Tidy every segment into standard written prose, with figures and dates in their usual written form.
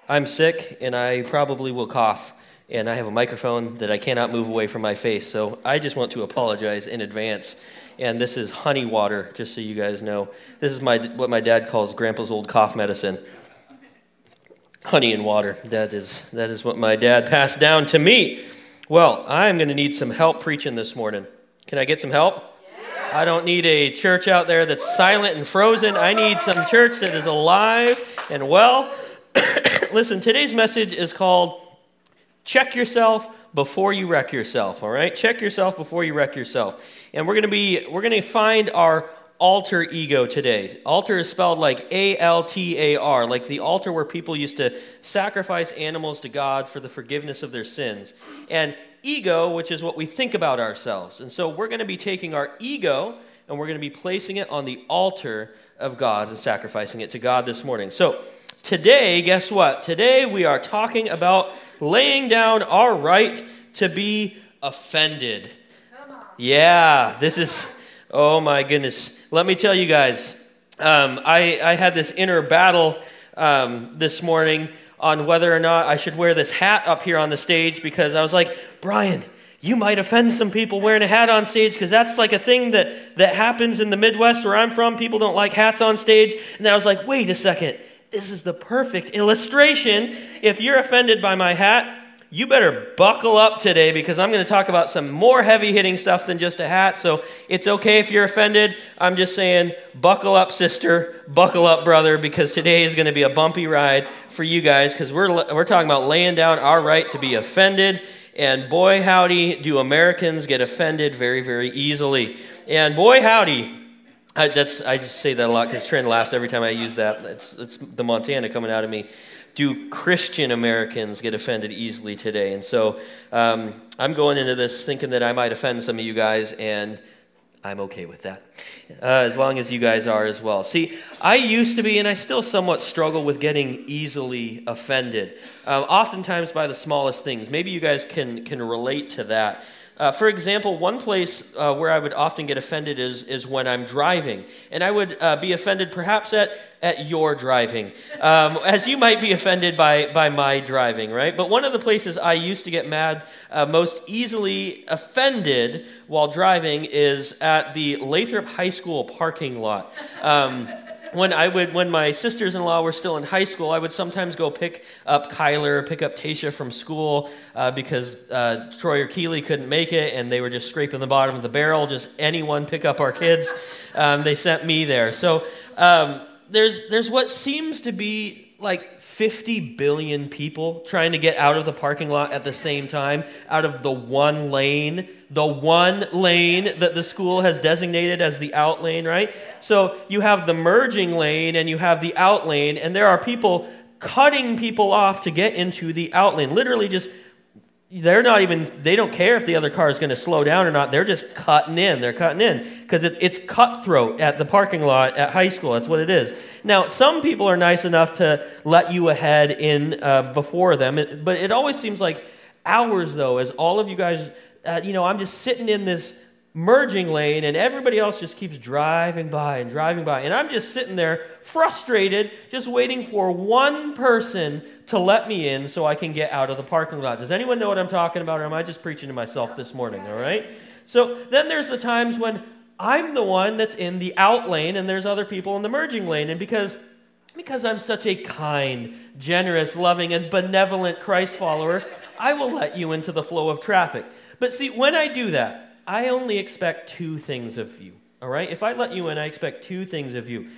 I'm sick, and I probably will cough, and I have a microphone that I cannot move away from my face, so I just want to apologize in advance. And this is honey water, just so you guys know. This is what my dad calls Grandpa's old cough medicine. Honey and water. That is what my dad passed down to me. Well, I'm going to need some help preaching this morning. Can I get some help? I don't need a church out there that's silent and frozen. I need some church that is alive and well. Listen, today's message is called Check Yourself Before You Wreck Yourself, all right? Check yourself before you wreck yourself. And we're going to find our alter ego today. Altar is spelled like A-L-T-A-R, like the altar where people used to sacrifice animals to God for the forgiveness of their sins. And ego, which is what we think about ourselves. And so we're going to be taking our ego and we're going to be placing it on the altar of God and sacrificing it to God this morning. So today, guess what? Today we are talking about laying down our right to be offended. Yeah, this is, oh my goodness. Let me tell you guys, I had this inner battle this morning on whether or not I should wear this hat up here on the stage, because I was like, Brian, you might offend some people wearing a hat on stage, because that's like a thing that happens in the Midwest where I'm from. People don't like hats on stage. And then I was like, wait a second. This is the perfect illustration. If you're offended by my hat, you better buckle up today, because I'm going to talk about some more heavy-hitting stuff than just a hat. So it's okay if you're offended. I'm just saying, buckle up, sister. Buckle up, brother, because today is going to be a bumpy ride for you guys, because we're talking about laying down our right to be offended. And boy, howdy, do Americans get offended very, very easily. And boy, howdy. I just say that a lot because Trent laughs every time I use that. It's the Montana coming out of me. Do Christian Americans get offended easily today? And so I'm going into this thinking that I might offend some of you guys, and I'm okay with that, as long as you guys are as well. See, I used to be, and I still somewhat struggle with getting easily offended, oftentimes by the smallest things. Maybe you guys can relate to that. For example, one place where I would often get offended is when I'm driving. And I would be offended perhaps at your driving, as you might be offended by my driving, right? But one of the places I used to get mad, most easily offended while driving, is at the Lathrop High School parking lot. When my sisters-in-law were still in high school, I would sometimes go pick up Kyler, pick up Tasha from school, because Troy or Keeley couldn't make it, and they were just scraping the bottom of the barrel. Just anyone pick up our kids. They sent me there. So there's what seems to be like 50 billion people trying to get out of the parking lot at the same time, out of the one lane that the school has designated as the out lane, right? So you have the merging lane and you have the out lane, and there are people cutting people off to get into the out lane. Literally just, they don't care if the other car is going to slow down or not. They're just cutting in. They're cutting in because it's cutthroat at the parking lot at high school. That's what it is. Now, some people are nice enough to let you ahead in before them, but it always seems like hours, though, as all of you guys, I'm just sitting in this merging lane, and everybody else just keeps driving by, and I'm just sitting there frustrated, just waiting for one person to let me in so I can get out of the parking lot. Does anyone know what I'm talking about, or am I just preaching to myself this morning, all right? So then there's the times when I'm the one that's in the out lane, and there's other people in the merging lane, and because I'm such a kind, generous, loving, and benevolent Christ follower, I will let you into the flow of traffic. But see, when I do that, I only expect two things of you, all right? If I let you in, I expect two things of you.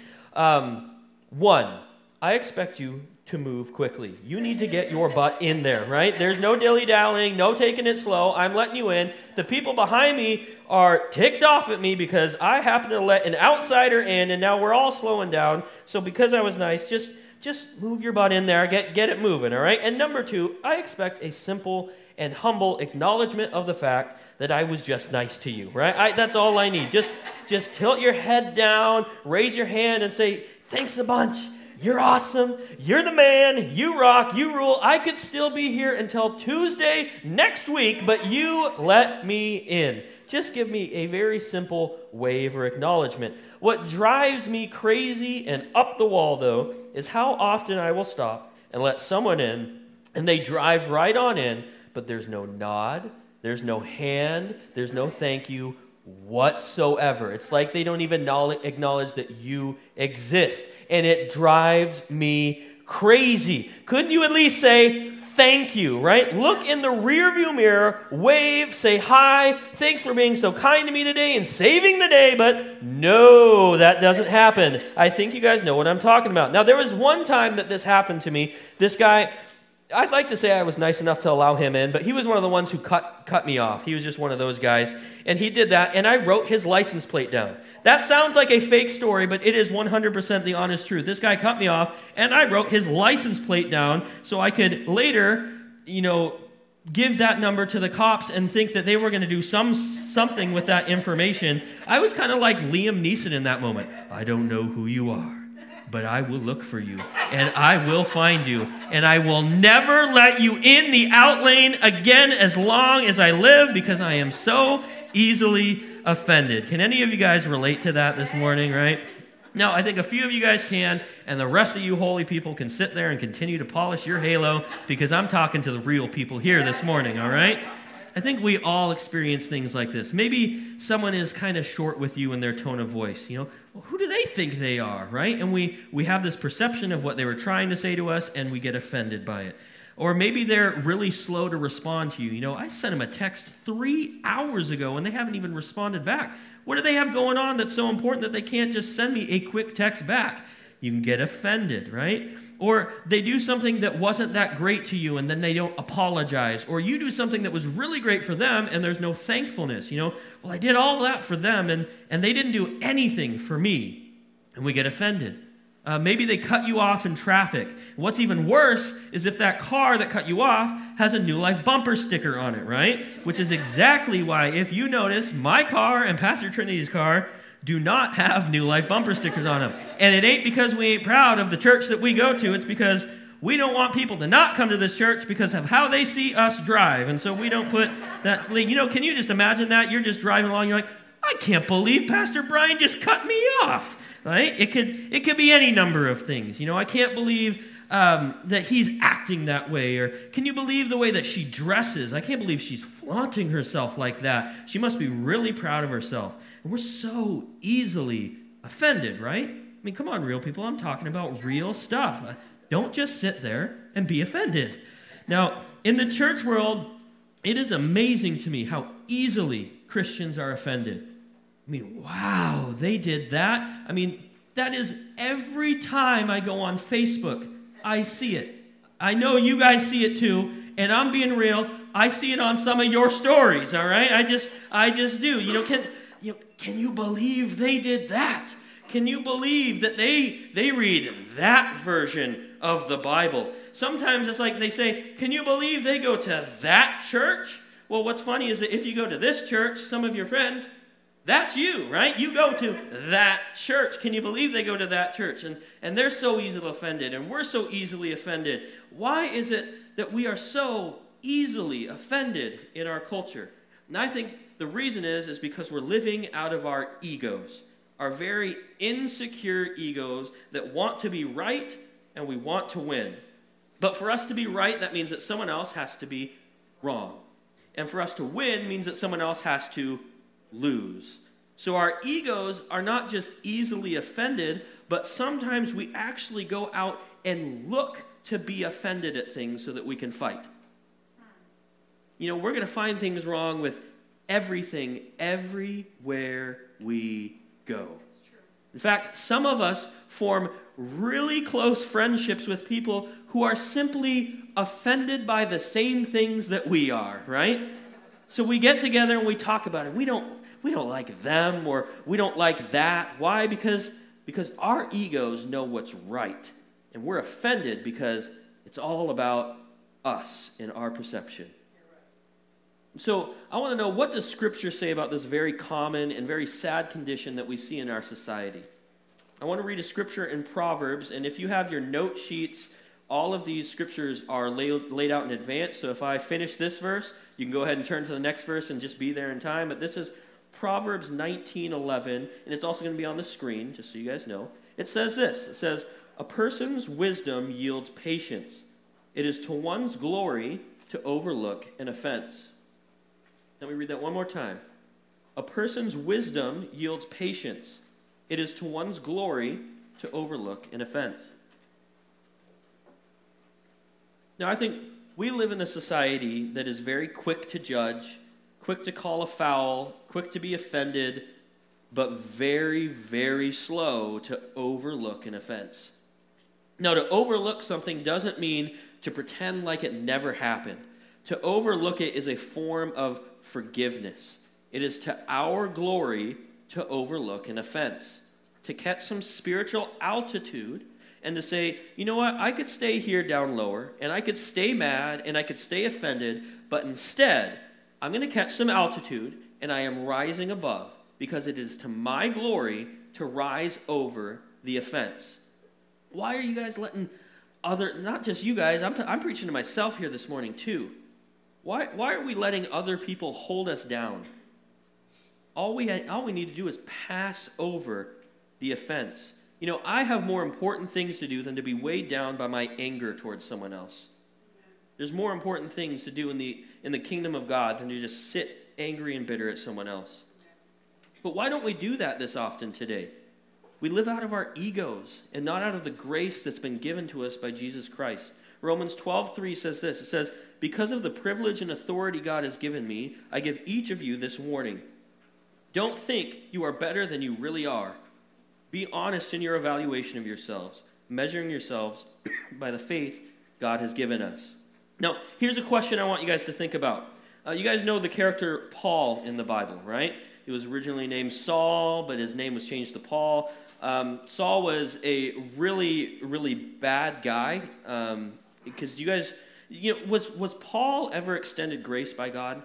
One, I expect you to move quickly. You need to get your butt in there, right? There's no dilly-dallying, no taking it slow. I'm letting you in. The people behind me are ticked off at me because I happen to let an outsider in, and now we're all slowing down. So because I was nice, just move your butt in there, get it moving, all right? And number two, I expect a simple and humble acknowledgement of the fact that I was just nice to you, right? That's all I need. Just tilt your head down, raise your hand, and say, thanks a bunch. You're awesome. You're the man. You rock. You rule. I could still be here until Tuesday next week, but you let me in. Just give me a very simple wave or acknowledgement. What drives me crazy and up the wall, though, is how often I will stop and let someone in, and they drive right on in, but there's no nod, there's no hand, there's no thank you whatsoever. It's like they don't even acknowledge that you exist, and it drives me crazy. Couldn't you at least say thank you, right? Look in the rearview mirror, wave, say hi, thanks for being so kind to me today and saving the day, but no, that doesn't happen. I think you guys know what I'm talking about. Now, there was one time that this happened to me. This guy, I'd like to say I was nice enough to allow him in, but he was one of the ones who cut me off. He was just one of those guys, and he did that, and I wrote his license plate down. That sounds like a fake story, but it is 100% the honest truth. This guy cut me off, and I wrote his license plate down so I could later, give that number to the cops and think that they were going to do something with that information. I was kind of like Liam Neeson in that moment. I don't know who you are, but I will look for you, and I will find you, and I will never let you in the out lane again as long as I live, because I am so easily offended. Can any of you guys relate to that this morning, right? No, I think a few of you guys can, and the rest of you holy people can sit there and continue to polish your halo, because I'm talking to the real people here this morning, all right? I think we all experience things like this. Maybe someone is kind of short with you in their tone of voice, well, who do they think they are, right? And we have this perception of what they were trying to say to us, and we get offended by it. Or maybe they're really slow to respond to you. I sent them a text 3 hours ago, and they haven't even responded back. What do they have going on that's so important that they can't just send me a quick text back? You can get offended, right? Or they do something that wasn't that great to you, and then they don't apologize. Or you do something that was really great for them, and there's no thankfulness. Well, I did all that for them, and they didn't do anything for me. And we get offended. Maybe they cut you off in traffic. What's even worse is if that car that cut you off has a New Life bumper sticker on it, right? Which is exactly why, if you notice, my car and Pastor Trinity's car do not have New Life bumper stickers on them. And it ain't because we ain't proud of the church that we go to. It's because we don't want people to not come to this church because of how they see us drive. And so we don't put that, can you just imagine that? You're just driving along, you're like, I can't believe Pastor Brian just cut me off. Right? It could be any number of things. I can't believe that he's acting that way. Or can you believe the way that she dresses? I can't believe she's flaunting herself like that. She must be really proud of herself. And we're so easily offended, right? I mean, come on, real people. I'm talking about real stuff. Don't just sit there and be offended. Now, in the church world, it is amazing to me how easily Christians are offended. I mean, wow, they did that. I mean, that is every time I go on Facebook, I see it. I know you guys see it too, and I'm being real. I see it on some of your stories, all right? I just do. Can you believe they did that? Can you believe that they read that version of the Bible? Sometimes it's like they say, can you believe they go to that church? Well, what's funny is that if you go to this church, some of your friends, that's you, right? You go to that church. Can you believe they go to that church? And they're so easily offended, and we're so easily offended. Why is it that we are so easily offended in our culture? And I think the reason is because we're living out of our egos, our very insecure egos that want to be right and we want to win. But for us to be right, that means that someone else has to be wrong. And for us to win means that someone else has to lose. So our egos are not just easily offended, but sometimes we actually go out and look to be offended at things so that we can fight. We're going to find things wrong with everything, everywhere we go. In fact, some of us form really close friendships with people who are simply offended by the same things that we are, right? So we get together and we talk about it. We don't like them, or we don't like that. Why? Because our egos know what's right. And we're offended because it's all about us in our perception. So I want to know, what does Scripture say about this very common and very sad condition that we see in our society? I want to read a scripture in Proverbs, and if you have your note sheets, all of these scriptures are laid out in advance. So if I finish this verse, you can go ahead and turn to the next verse and just be there in time. But this is Proverbs 19:11, and it's also going to be on the screen, just so you guys know. It says this. It says, A person's wisdom yields patience. It is to one's glory to overlook an offense. Let me read that one more time. A person's wisdom yields patience. It is to one's glory to overlook an offense. Now, I think we live in a society that is very quick to judge, quick to call a foul, quick to be offended, but very, very slow to overlook an offense. Now, to overlook something doesn't mean to pretend like it never happened. To overlook it is a form of forgiveness. It is to our glory to overlook an offense, to catch some spiritual altitude and to say, you know what, I could stay here down lower, and I could stay mad, and I could stay offended, but instead, I'm going to catch some altitude, and I am rising above, because it is to my glory to rise over the offense. Why are you guys letting not just you guys, I'm preaching to myself here this morning too. Why are we letting other people hold us down? All we need to do is pass over the offense. You know, I have more important things to do than to be weighed down by my anger towards someone else. There's more important things to do in the kingdom of God than to just sit angry and bitter at someone else. But why don't we do that this often today? We live out of our egos and not out of the grace that's been given to us by Jesus Christ. Romans 12:3 says this. It says, because of the privilege and authority God has given me, I give each of you this warning. Don't think you are better than you really are. Be honest in your evaluation of yourselves, measuring yourselves by the faith God has given us. Now, here's a question I want you guys to think about. You guys know the character Paul in the Bible, right? He was originally named Saul, but his name was changed to Paul. Saul was a really, really bad guy. Because you guys, was Paul ever extended grace by God?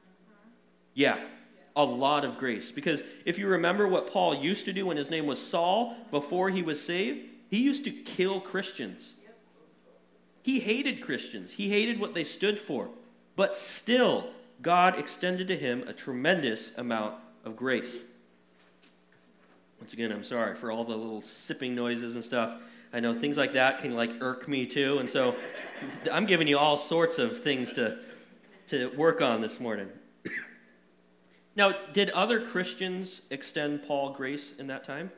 Yeah. A lot of grace. Because if you remember what Paul used to do when his name was Saul, before he was saved, he used to kill Christians. He hated Christians. He hated what they stood for. But still, God extended to him a tremendous amount of grace. Once again, I'm sorry for all the little sipping noises and stuff. I know things like that can irk me too. And so I'm giving you all sorts of things to work on this morning. Now, did other Christians extend Paul grace in that time?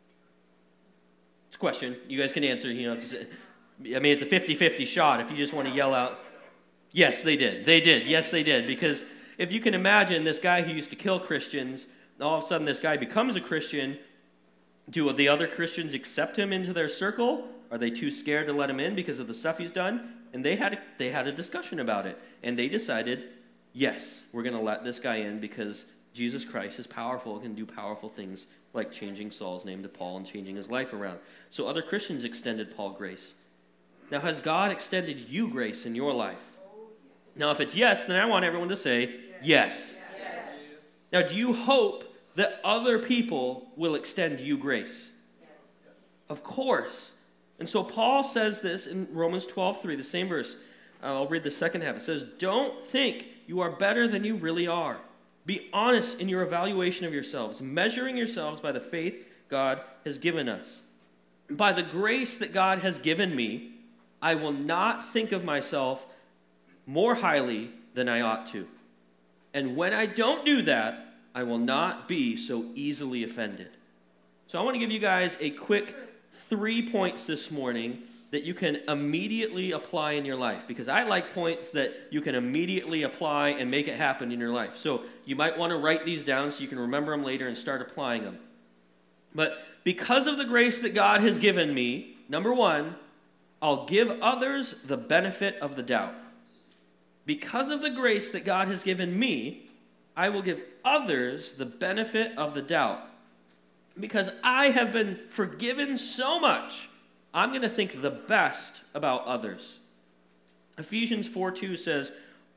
It's a question. You guys can answer. It's a 50-50 shot if you just want to yell out. Yes, they did. They did. Yes, they did. Because if you can imagine this guy who used to kill Christians, all of a sudden this guy becomes a Christian. Do the other Christians accept him into their circle? Are they too scared to let him in because of the stuff he's done? And they had a discussion about it. And they decided, yes, we're going to let this guy in because Jesus Christ is powerful and can do powerful things like changing Saul's name to Paul and changing his life around. So other Christians extended Paul grace. Now, has God extended you grace in your life? Now, if it's yes, then I want everyone to say yes. Yes. Now, do you hope that other people will extend you grace? Yes. Of course. And so Paul says this in Romans 12:3, the same verse. I'll read the second half. It says, don't think you are better than you really are. Be honest in your evaluation of yourselves, measuring yourselves by the faith God has given us. By the grace that God has given me, I will not think of myself more highly than I ought to. And when I don't do that, I will not be so easily offended. So I want to give you guys a quick 3 points this morning that you can immediately apply in your life. Because I like points that you can immediately apply and make it happen in your life. So you might want to write these down so you can remember them later and start applying them. But because of the grace that God has given me, number one, I'll give others the benefit of the doubt. Because of the grace that God has given me, I will give others the benefit of the doubt. Because I have been forgiven so much, I'm going to think the best about others. Ephesians 4:2 says,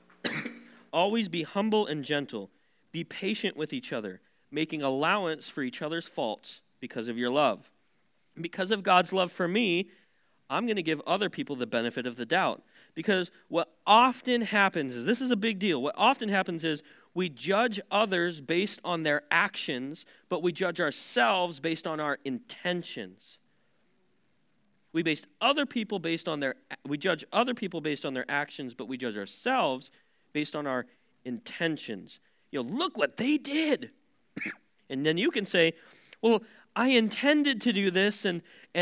always be humble and gentle. Be patient with each other, making allowance for each other's faults because of your love. Because of God's love for me, I'm going to give other people the benefit of the doubt. Because what often happens is, this is a big deal, what often happens is we judge others based on their actions, but we judge ourselves based on our intentions. We judge other people based on their actions, but we judge ourselves based on our intentions. Look what they did. And then you can say, well, I intended to do this, and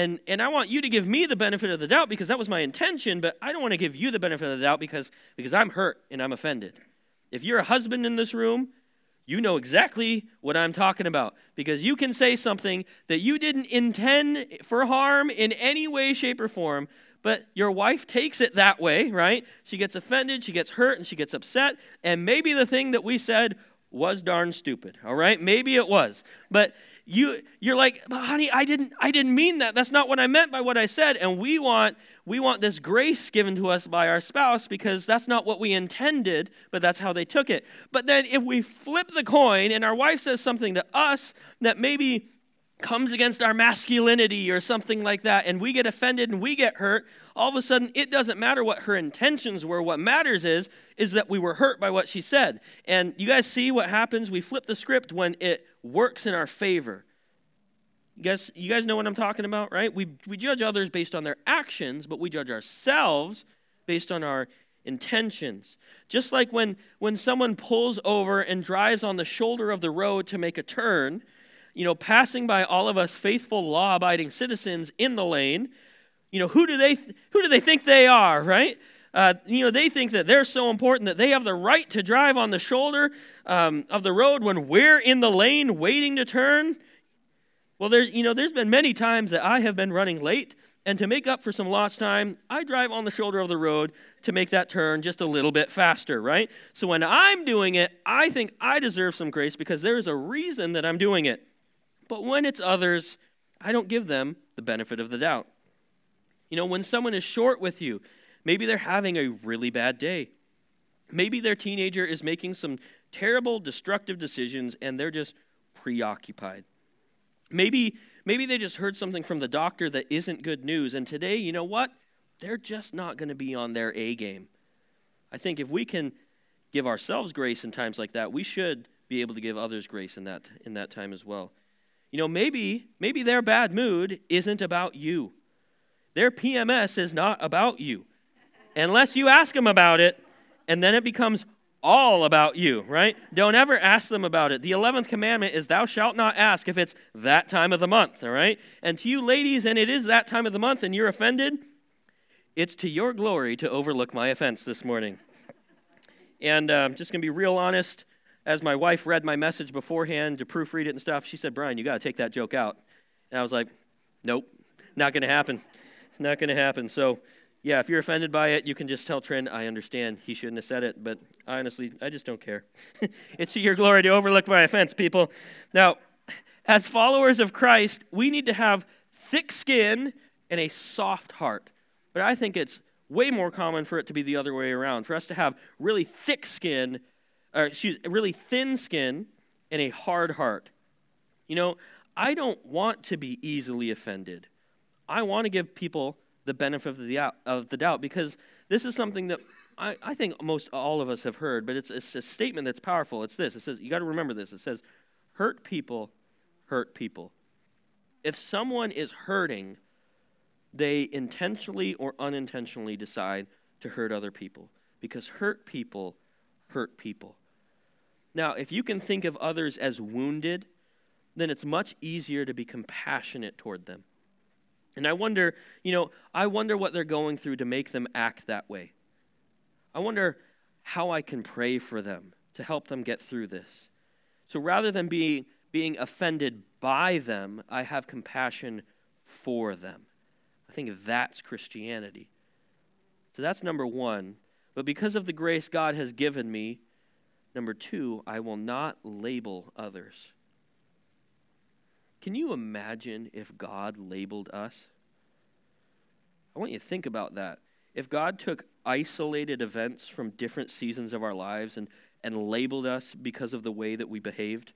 I want you to give me the benefit of the doubt because that was my intention, but I don't want to give you the benefit of the doubt because I'm hurt and I'm offended. If you're a husband in this room, you know exactly what I'm talking about because you can say something that you didn't intend for harm in any way, shape, or form, but your wife takes it that way, right? She gets offended, she gets hurt, and she gets upset, and maybe the thing that we said was darn stupid, all right? Maybe it was, but you're like, honey, I didn't mean that. That's not what I meant by what I said, and we want this grace given to us by our spouse because that's not what we intended, but that's how they took it. But then if we flip the coin and our wife says something to us that maybe comes against our masculinity or something like that, and we get offended and we get hurt, all of a sudden it doesn't matter what her intentions were. What matters is that we were hurt by what she said. And you guys see what happens? We flip the script when it works in our favor. You guys know what I'm talking about, right? We judge others based on their actions, but we judge ourselves based on our intentions. Just like when someone pulls over and drives on the shoulder of the road to make a turn, passing by all of us faithful, law-abiding citizens in the lane, who do they think they are, right? They think that they're so important that they have the right to drive on the shoulder of the road when we're in the lane waiting to turn. Well, there's been many times that I have been running late, and to make up for some lost time, I drive on the shoulder of the road to make that turn just a little bit faster, right? So when I'm doing it, I think I deserve some grace because there is a reason that I'm doing it. But when it's others, I don't give them the benefit of the doubt. When someone is short with you, maybe they're having a really bad day. Maybe their teenager is making some terrible, destructive decisions, and they're just preoccupied. Maybe they just heard something from the doctor that isn't good news, and today, you know what? They're just not going to be on their A game. I think if we can give ourselves grace in times like that, we should be able to give others grace in that time as well. Maybe their bad mood isn't about you. Their PMS is not about you. Unless you ask them about it, and then it becomes all about you, right? Don't ever ask them about it. The 11th commandment is thou shalt not ask if it's that time of the month, all right? And to you ladies, and it is that time of the month and you're offended, it's to your glory to overlook my offense this morning. And just going to be real honest, as my wife read my message beforehand to proofread it and stuff, she said, Brian, you got to take that joke out. And I was like, nope, not going to happen. Not going to happen. So, yeah, if you're offended by it, you can just tell Trent, I understand. He shouldn't have said it, but honestly, I just don't care. It's to your glory to overlook my offense, people. Now, as followers of Christ, we need to have thick skin and a soft heart. But I think it's way more common for it to be the other way around, for us to have really really thin skin and a hard heart. I don't want to be easily offended. I want to give people the benefit of the doubt because this is something that I think most all of us have heard, but it's a statement that's powerful. It's this. It says, you got to remember this. It says, hurt people hurt people. If someone is hurting, they intentionally or unintentionally decide to hurt other people because hurt people hurt people. Now, if you can think of others as wounded, then it's much easier to be compassionate toward them. And I wonder what they're going through to make them act that way. I wonder how I can pray for them to help them get through this. So rather than being offended by them, I have compassion for them. I think that's Christianity. So that's number one. But because of the grace God has given me, number two, I will not label others. Can you imagine if God labeled us? I want you to think about that. If God took isolated events from different seasons of our lives and labeled us because of the way that we behaved.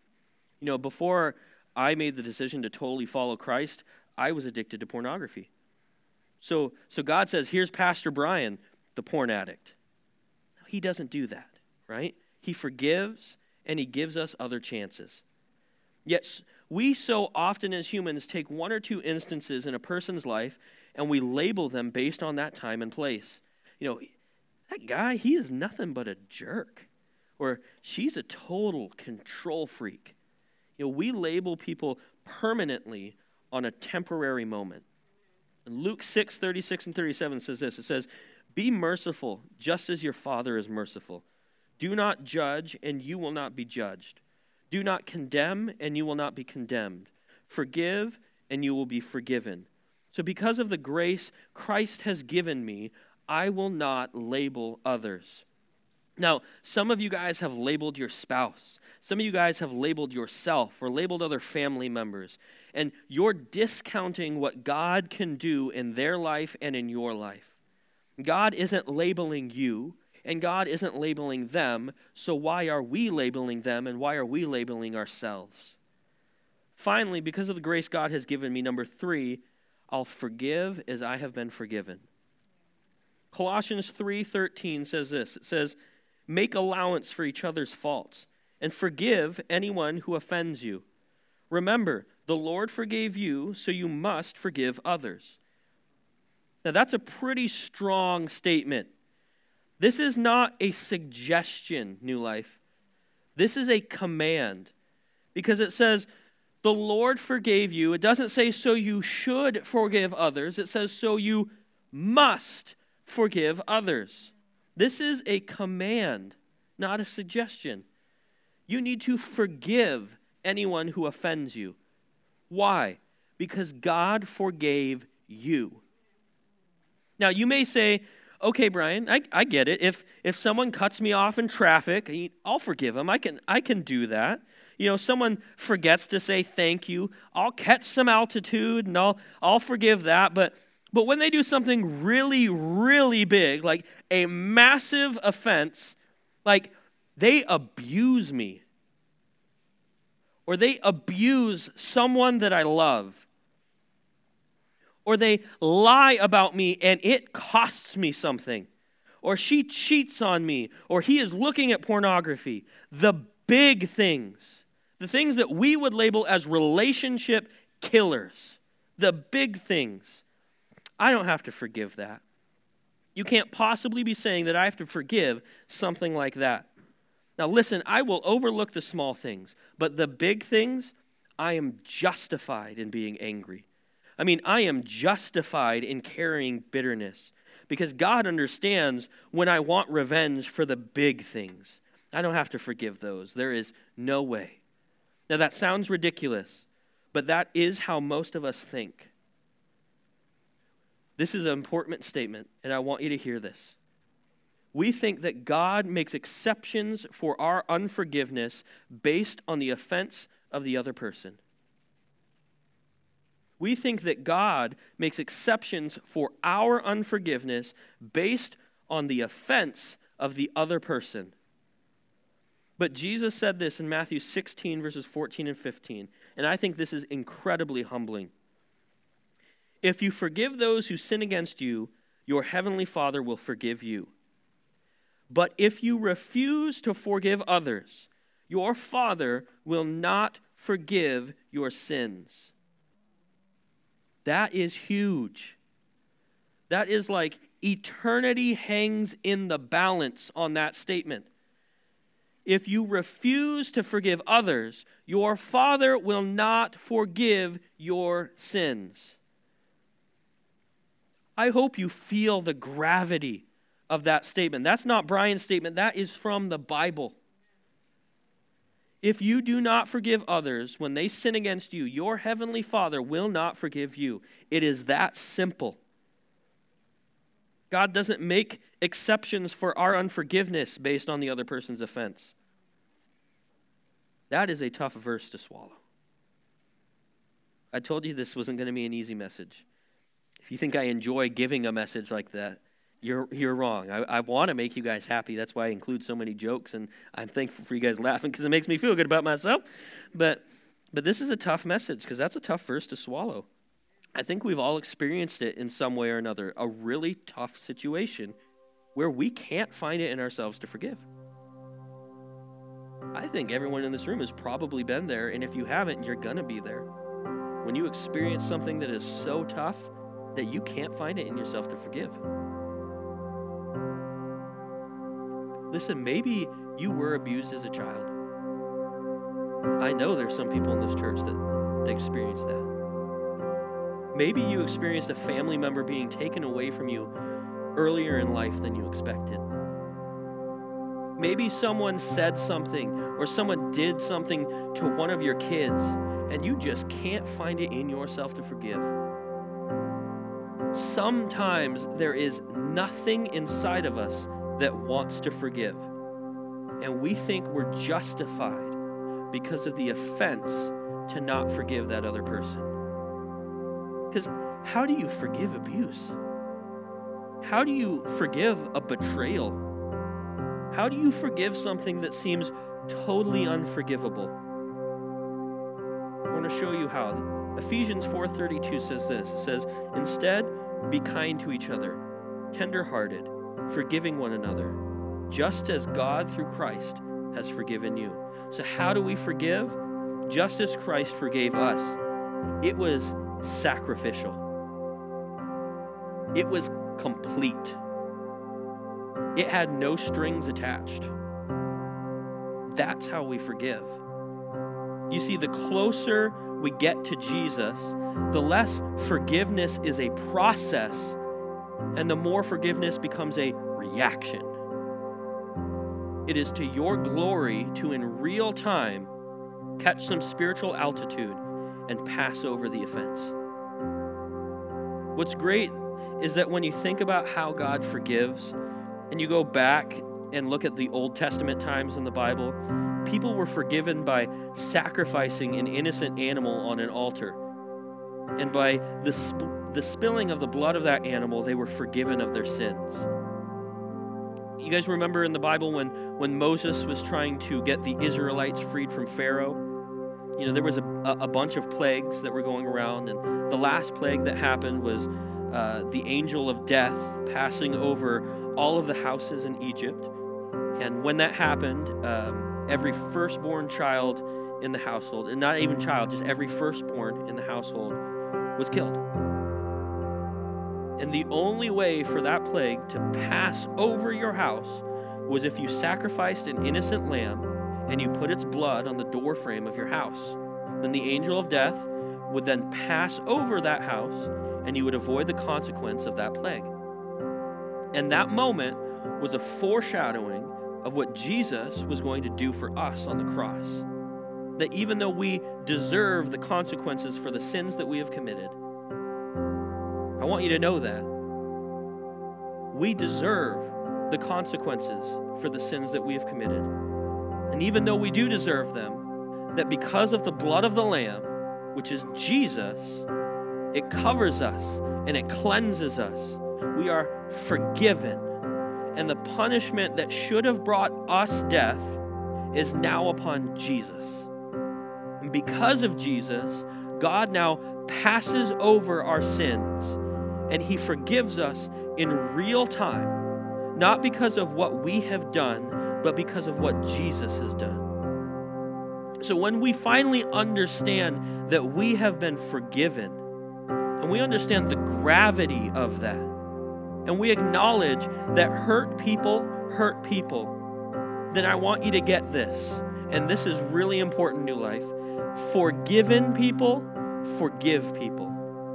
Before I made the decision to totally follow Christ, I was addicted to pornography. So God says, here's Pastor Brian, the porn addict. He doesn't do that, right? He forgives and he gives us other chances. Yet we so often as humans take one or two instances in a person's life and we label them based on that time and place. That guy, he is nothing but a jerk. Or she's a total control freak. We label people permanently on a temporary moment. And Luke 6:36 and 37 says this. It says, "Be merciful, just as your Father is merciful. Do not judge, and you will not be judged. Do not condemn, and you will not be condemned. Forgive, and you will be forgiven. So because of the grace Christ has given me, I will not label others." Now, some of you guys have labeled your spouse. Some of you guys have labeled yourself or labeled other family members. And you're discounting what God can do in their life and in your life. God isn't labeling you, and God isn't labeling them, so why are we labeling them, and why are we labeling ourselves? Finally, because of the grace God has given me, number 3, I'll forgive as I have been forgiven. Colossians 3:13 says this. It says, "Make allowance for each other's faults, and forgive anyone who offends you. Remember, the Lord forgave you, so you must forgive others." Now, that's a pretty strong statement. This is not a suggestion, New Life. This is a command, because it says, the Lord forgave you. It doesn't say, so you should forgive others. It says, so you must forgive others. This is a command, not a suggestion. You need to forgive anyone who offends you. Why? Because God forgave you. Now, you may say, okay, Brian, I get it. If someone cuts me off in traffic, I'll forgive them. I can do that. Someone forgets to say thank you, I'll catch some altitude and I'll forgive that. But when they do something really, really big, like a massive offense, like they abuse me, or they abuse someone that I love, or they lie about me and it costs me something, or she cheats on me, or he is looking at pornography, the big things, the things that we would label as relationship killers, the big things, I don't have to forgive that. You can't possibly be saying that I have to forgive something like that. Now listen, I will overlook the small things, but the big things, I am justified in being angry. I am justified in carrying bitterness because God understands when I want revenge for the big things. I don't have to forgive those. There is no way. Now that sounds ridiculous, but that is how most of us think. This is an important statement, and I want you to hear this. We think that God makes exceptions for our unforgiveness based on the offense of the other person. We think that God makes exceptions for our unforgiveness based on the offense of the other person. But Jesus said this in Matthew 16, verses 14 and 15, and I think this is incredibly humbling. If you forgive those who sin against you, your heavenly Father will forgive you. But if you refuse to forgive others, your Father will not forgive your sins. That is huge. That is like eternity hangs in the balance on that statement. If you refuse to forgive others, your Father will not forgive your sins. I hope you feel the gravity of that statement. That's not Brian's statement. That is from the Bible. If you do not forgive others when they sin against you, your heavenly Father will not forgive you. It is that simple. God doesn't make exceptions for our unforgiveness based on the other person's offense. That is a tough verse to swallow. I told you this wasn't going to be an easy message. If you think I enjoy giving a message like that, you're wrong. I want to make you guys happy. That's why I include so many jokes, and I'm thankful for you guys laughing because it makes me feel good about myself. But this is a tough message because that's a tough verse to swallow. I think we've all experienced it in some way or another, a really tough situation where we can't find it in ourselves to forgive. I think everyone in this room has probably been there, and if you haven't, you're going to be there. When you experience something that is so tough that you can't find it in yourself to forgive. Listen, maybe you were abused as a child. I know there's some people in this church that experienced that. Maybe you experienced a family member being taken away from you earlier in life than you expected. Maybe someone said something or someone did something to one of your kids and you just can't find it in yourself to forgive. Sometimes there is nothing inside of us that wants to forgive. And we think we're justified because of the offense to not forgive that other person. Because how do you forgive abuse? How do you forgive a betrayal? How do you forgive something that seems totally unforgivable? I want to show you how. Ephesians 4:32 says this. It says, "Instead, be kind to each other, tender-hearted, forgiving one another, just as God through Christ has forgiven you." So how do we forgive? Just as Christ forgave us. It was sacrificial. It was complete. It had no strings attached. That's how we forgive. You see, the closer we get to Jesus, the less forgiveness is a process, and the more forgiveness becomes a reaction. It is to your glory to, in real time, catch some spiritual altitude and pass over the offense. What's great is that when you think about how God forgives, and you go back and look at the Old Testament times in the Bible, people were forgiven by sacrificing an innocent animal on an altar. And by the spilling of the blood of that animal, they were forgiven of their sins. You guys remember in the Bible when Moses was trying to get the Israelites freed from Pharaoh? You know, there was a bunch of plagues that were going around, and the last plague that happened was the angel of death passing over all of the houses in Egypt. And when that happened, every firstborn child in the household, and not even child, just every firstborn in the household was killed. And the only way for that plague to pass over your house was if you sacrificed an innocent lamb and you put its blood on the doorframe of your house. Then the angel of death would then pass over that house and you would avoid the consequence of that plague. And that moment was a foreshadowing of what Jesus was going to do for us on the cross. That even though we deserve the consequences for the sins that we have committed, I want you to know that we deserve the consequences for the sins that we have committed. And even though we do deserve them, that because of the blood of the Lamb, which is Jesus, it covers us and it cleanses us. We are forgiven. And the punishment that should have brought us death is now upon Jesus. And because of Jesus, God now passes over our sins and he forgives us in real time, not because of what we have done, but because of what Jesus has done. So when we finally understand that we have been forgiven, and we understand the gravity of that, and we acknowledge that hurt people, then I want you to get this, and this is really important, New Life. Forgiven people, forgive people.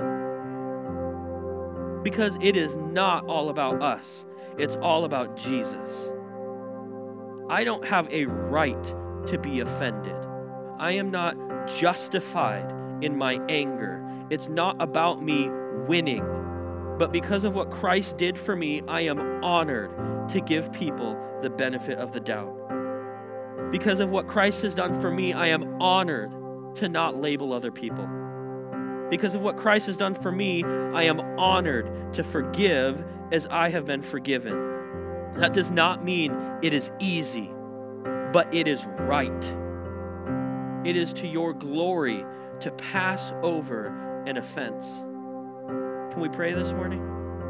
Because it is not all about us. It's all about Jesus. I don't have a right to be offended. I am not justified in my anger. It's not about me winning. But because of what Christ did for me, I am honored to give people the benefit of the doubt. Because of what Christ has done for me, I am honored to not label other people. Because of what Christ has done for me, I am honored to forgive as I have been forgiven. That does not mean it is easy, but it is right. It is to your glory to pass over an offense. Can we pray this morning?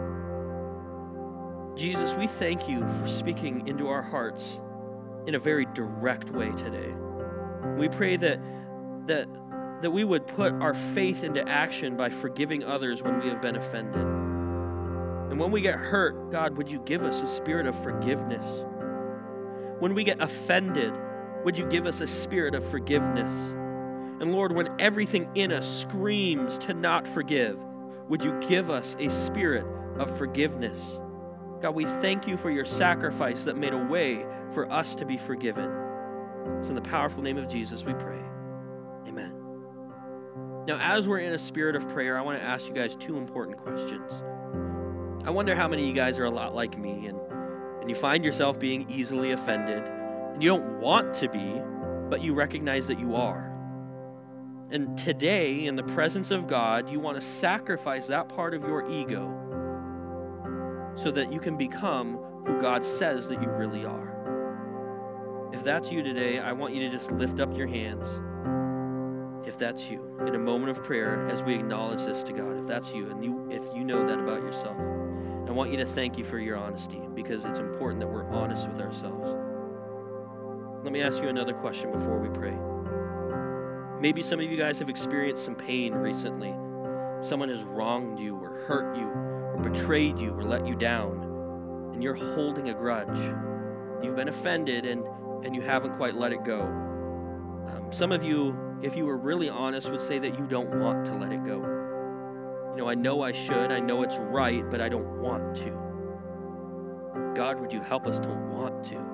Jesus, we thank you for speaking into our hearts in a very direct way today. We pray that that we would put our faith into action by forgiving others when we have been offended. And when we get hurt, God, would you give us a spirit of forgiveness? When we get offended, would you give us a spirit of forgiveness? And Lord, when everything in us screams to not forgive, would you give us a spirit of forgiveness? God, we thank you for your sacrifice that made a way for us to be forgiven. It's in the powerful name of Jesus we pray. Amen. Now, as we're in a spirit of prayer, I want to ask you guys two important questions. I wonder how many of you guys are a lot like me, and you find yourself being easily offended, and you don't want to be, but you recognize that you are. And today, in the presence of God, you want to sacrifice that part of your ego so that you can become who God says that you really are. If that's you today, I want you to just lift up your hands. If that's you, in a moment of prayer as we acknowledge this to God, if that's you, and if you know that about yourself, I want you to thank you for your honesty, because it's important that we're honest with ourselves. Let me ask you another question before we pray. Maybe some of you guys have experienced some pain recently. Someone has wronged you or hurt you or betrayed you or let you down, and you're holding a grudge. You've been offended and you haven't quite let it go. Some of you, if you were really honest, would say that you don't want to let it go. I know I should, I know it's right, but I don't want to. God, would you help us to want to?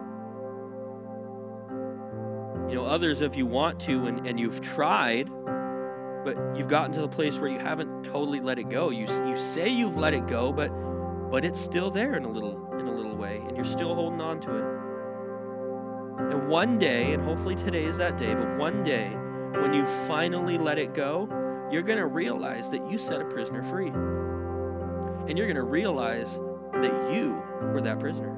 Others, if you want to and you've tried, but you've gotten to the place where you haven't totally let it go. You say you've let it go, but it's still there in a little way, and you're still holding on to it. And one day, and hopefully today is that day, but one day when you finally let it go, you're going to realize that you set a prisoner free. And you're going to realize that you were that prisoner.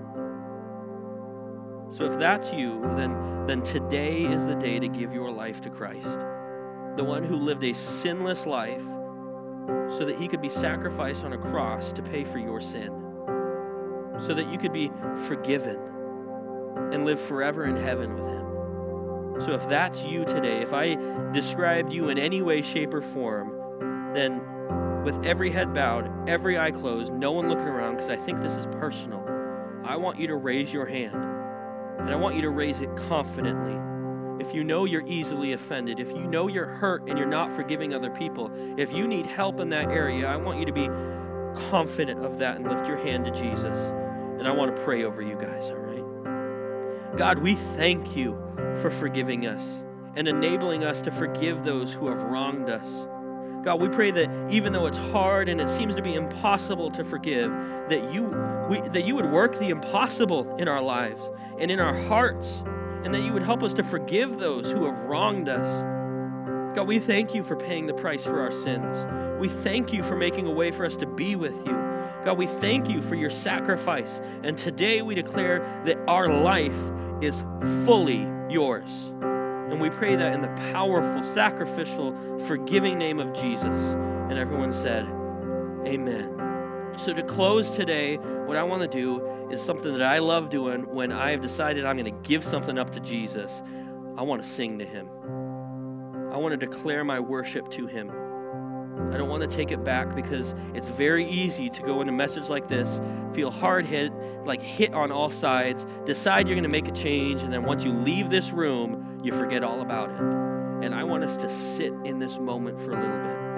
So if that's you, then today is the day to give your life to Christ, the one who lived a sinless life so that he could be sacrificed on a cross to pay for your sin, so that you could be forgiven and live forever in heaven with him. So if that's you today, if I described you in any way, shape, or form, then with every head bowed, every eye closed, no one looking around, because I think this is personal, I want you to raise your hand. And I want you to raise it confidently. If you know you're easily offended, if you know you're hurt and you're not forgiving other people, if you need help in that area, I want you to be confident of that and lift your hand to Jesus. And I want to pray over you guys, all right? God, we thank you for forgiving us and enabling us to forgive those who have wronged us. God, we pray that even though it's hard and it seems to be impossible to forgive, that you would work the impossible in our lives and in our hearts, and that you would help us to forgive those who have wronged us. God, we thank you for paying the price for our sins. We thank you for making a way for us to be with you. God, we thank you for your sacrifice, and today we declare that our life is fully yours. And we pray that in the powerful, sacrificial, forgiving name of Jesus. And everyone said, amen. So to close today, what I want to do is something that I love doing when I have decided I'm going to give something up to Jesus. I want to sing to him. I want to declare my worship to him. I don't want to take it back, because it's very easy to go in a message like this, feel hard hit, like hit on all sides, decide you're going to make a change, and then once you leave this room, you forget all about it. And I want us to sit in this moment for a little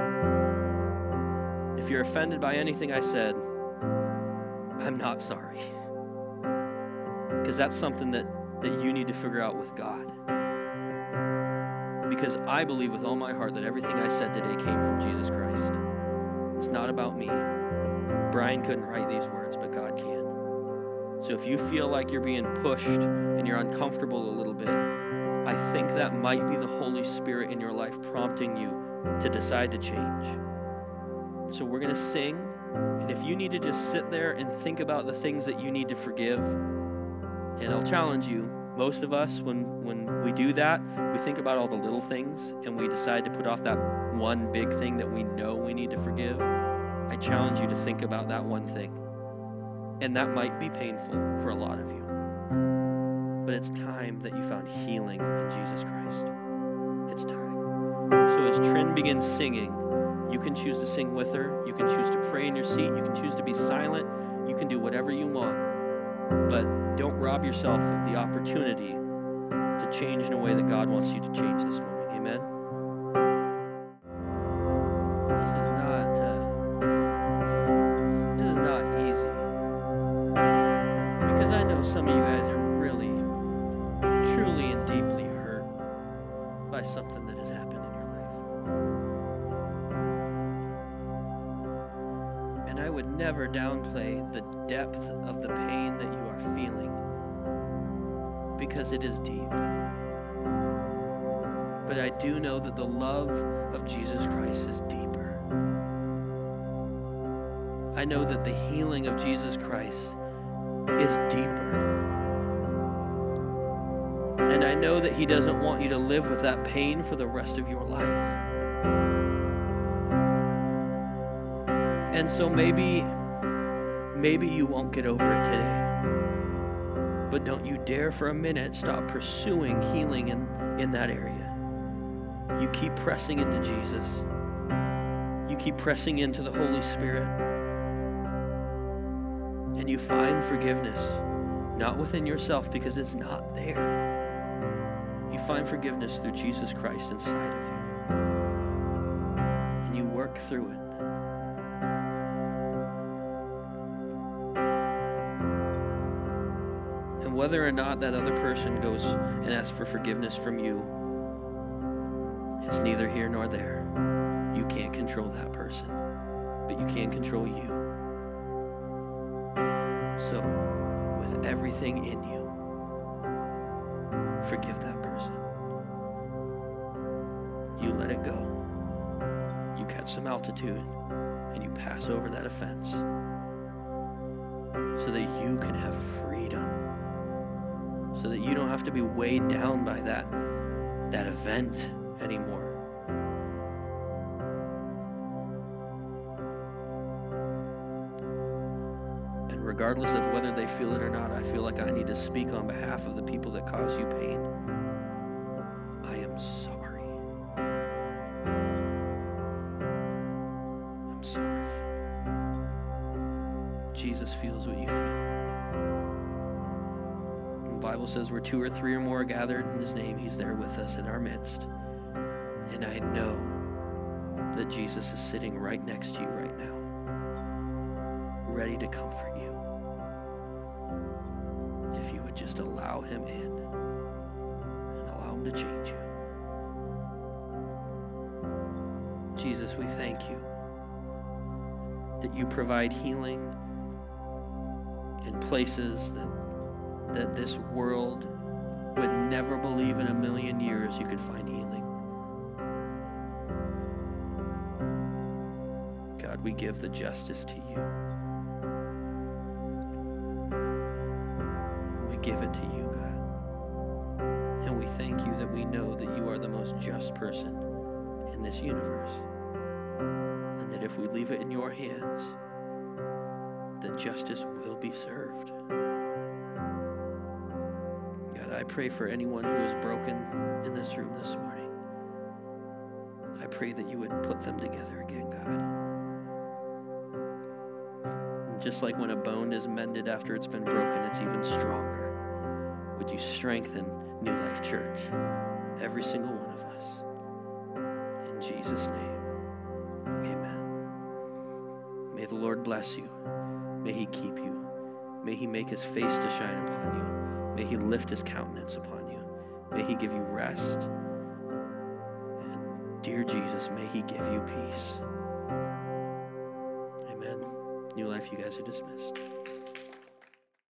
bit. If you're offended by anything I said, I'm not sorry. Because that's something that you need to figure out with God. Because I believe with all my heart that everything I said today came from Jesus Christ. It's not about me. Brian couldn't write these words, but God can. So if you feel like you're being pushed and you're uncomfortable a little bit, I think that might be the Holy Spirit in your life prompting you to decide to change. So we're going to sing, and if you need to just sit there and think about the things that you need to forgive, and I'll challenge you, most of us, when we do that, we think about all the little things, and we decide to put off that one big thing that we know we need to forgive. I challenge you to think about that one thing. And that might be painful for a lot of you. But it's time that you found healing in Jesus Christ. It's time. So So as Trin begins singing, you can choose to sing with her. You can choose to pray in your seat. You can choose to be silent. You can do whatever you want. But don't rob yourself of the opportunity to change in a way that God wants you to change this morning. Amen? This is not easy. Because I know some of you guys are really, truly and deeply hurt by something that has happened in your life. And I would never downplay the depth of the pain that you are feeling, because it is deep. But I do know that the love of Jesus Christ is deeper. I know that the healing of Jesus Christ is deeper. And I know that he doesn't want you to live with that pain for the rest of your life. And so maybe you won't get over it today. But don't you dare for a minute stop pursuing healing in that area. You keep pressing into Jesus. You keep pressing into the Holy Spirit. And you find forgiveness, not within yourself because it's not there. You find forgiveness through Jesus Christ inside of you. And you work through it. And whether or not that other person goes and asks for forgiveness from you, it's neither here nor there. You can't control that person, but you can control you. So, with everything in you, forgive that person. You let it go. You catch some altitude, and you pass over that offense so that you can have freedom, so that you don't have to be weighed down by that event anymore. And regardless of whether they feel it or not, I feel like I need to speak on behalf of the people that cause you pain. I am sorry. I'm sorry. Jesus feels what you feel. The Bible says where 2 or 3 or more are gathered in his name, he's there with us in our midst. And I know that Jesus is sitting right next to you right now, ready to comfort you. If you would just allow him in and allow him to change you. Jesus, we thank you that you provide healing in places that this world would never believe in a million years you could find healing. God, we give the justice to you. We give it to you, God. And we thank you that we know that you are the most just person in this universe. And that if we leave it in your hands, that justice will be served. God, I pray for anyone who is broken in this room this morning. I pray that you would put them together again, God. Just like when a bone is mended after it's been broken, it's even stronger. Would you strengthen New Life Church, every single one of us. In Jesus' name, amen. May the Lord bless you. May he keep you. May he make his face to shine upon you. May he lift his countenance upon you. May he give you rest. And dear Jesus, may he give you peace. Amen. New Life, you guys are dismissed.